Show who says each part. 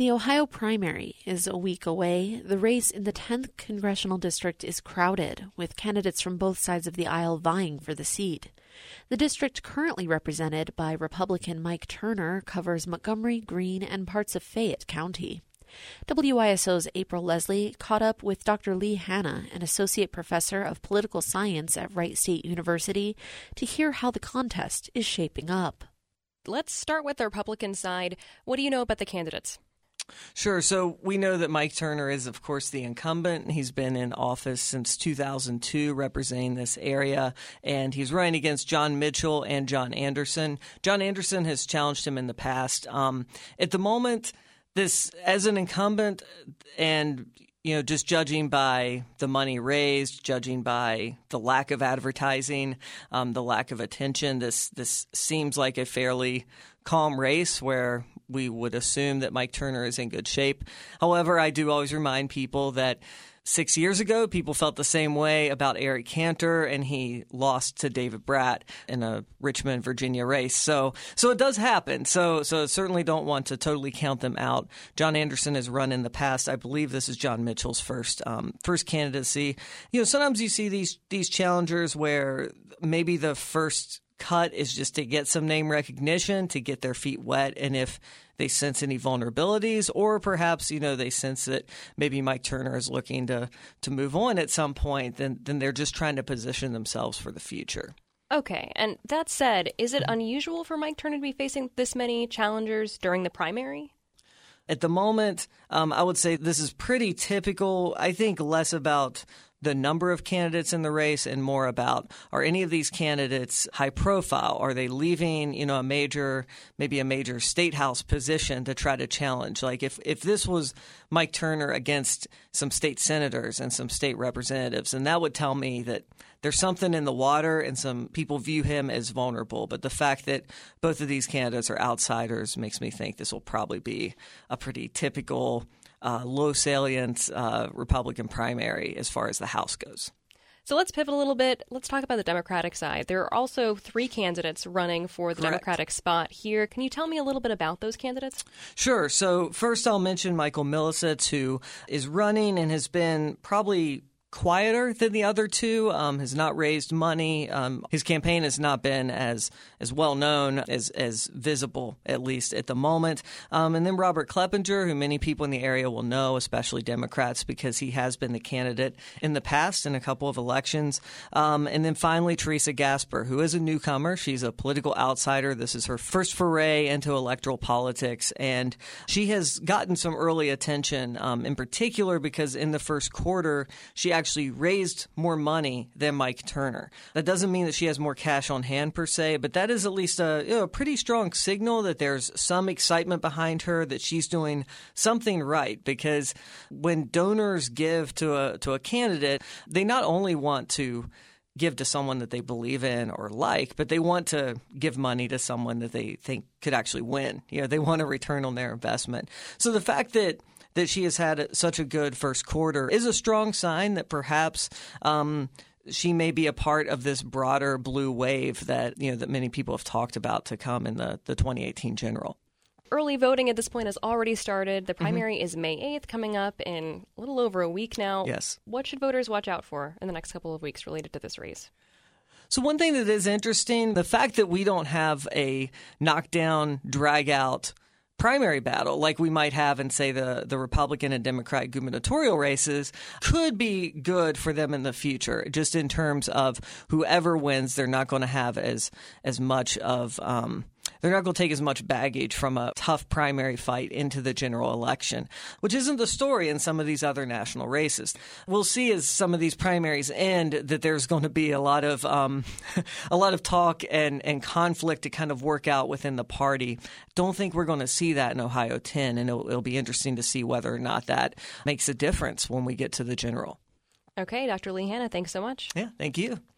Speaker 1: The Ohio primary is a week away. The race in the 10th congressional district is crowded, with candidates from both sides of the aisle vying for the seat. The district currently represented by Republican Mike Turner covers Montgomery, Greene, and parts of Fayette County. WISO's April Leslie caught up with Dr. Lee Hanna, an associate professor of political science at Wright State University, to hear how the contest is shaping up.
Speaker 2: Let's start with the Republican side. What do you know about the candidates?
Speaker 3: Sure. So we know that Mike Turner is, of course, the incumbent. He's been in office since 2002, representing this area, and he's running against John Mitchell and John Anderson. John Anderson has challenged him in the past. At the moment, this as an incumbent, and just judging by the money raised, judging by the lack of advertising, the lack of attention, this seems like a fairly calm race where we would assume that Mike Turner is in good shape. However, I do always remind people that 6 years ago, people felt the same way about Eric Cantor, and he lost to David Bratt in a Richmond, Virginia race. So it does happen. So certainly don't want to totally count them out. John Anderson has run in the past. I believe this is John Mitchell's first candidacy. Sometimes you see these challengers where maybe the first cut is just to get some name recognition, to get their feet wet, and if they sense any vulnerabilities, or perhaps they sense that maybe Mike Turner is looking to move on at some point, then they're just trying to position themselves for the future.
Speaker 2: Okay, and that said, is it unusual for Mike Turner to be facing this many challengers during the primary?
Speaker 3: At the moment, I would say this is pretty typical. I think less about the number of candidates in the race and more about, are any of these candidates high profile? Are they leaving, maybe a major state house position to try to challenge? Like if this was Mike Turner against some state senators and some state representatives, then that would tell me that there's something in the water and some people view him as vulnerable. But the fact that both of these candidates are outsiders makes me think this will probably be a pretty typical low salient Republican primary as far as the House goes.
Speaker 2: So let's pivot a little bit. Let's talk about the Democratic side. There are also 3 candidates running for the
Speaker 3: Correct.
Speaker 2: Democratic spot here. Can you tell me a little bit about those candidates?
Speaker 3: Sure. So first I'll mention Michael Milicic, who is running and has been probably quieter than the other two, has not raised money. His campaign has not been as well known, as visible, at least at the moment. And then Robert Kleppinger, who many people in the area will know, especially Democrats, because he has been the candidate in the past in a couple of elections. And then finally, Teresa Gasper, who is a newcomer. She's a political outsider. This is her first foray into electoral politics. And she has gotten some early attention, in particular because in the first quarter, she actually raised more money than Mike Turner. That doesn't mean that she has more cash on hand per se, but that is at least a pretty strong signal that there's some excitement behind her, that she's doing something right. Because when donors give to a candidate, they not only want to give to someone that they believe in or like, but they want to give money to someone that they think could actually win. They want a return on their investment. So the fact that she has had such a good first quarter is a strong sign that perhaps she may be a part of this broader blue wave that that many people have talked about to come in the 2018 general.
Speaker 2: Early voting at this point has already started. The primary is May 8th, coming up in a little over a week now.
Speaker 3: Yes. What
Speaker 2: should voters watch out for in the next couple of weeks related to this race?
Speaker 3: So one thing that is interesting, the fact that we don't have a knockdown, drag-out primary battle like we might have in, say, the Republican and Democrat gubernatorial races could be good for them in the future. Just in terms of whoever wins, they're not going to have as much of they're not going to take as much baggage from a tough primary fight into the general election, which isn't the story in some of these other national races. We'll see as some of these primaries end that there's going to be a lot of talk and conflict to kind of work out within the party. Don't think we're going to see that in Ohio 10, and it'll be interesting to see whether or not that makes a difference when we get to the general.
Speaker 2: Okay, Dr. Lee Hanna, thanks so much.
Speaker 3: Yeah, thank you.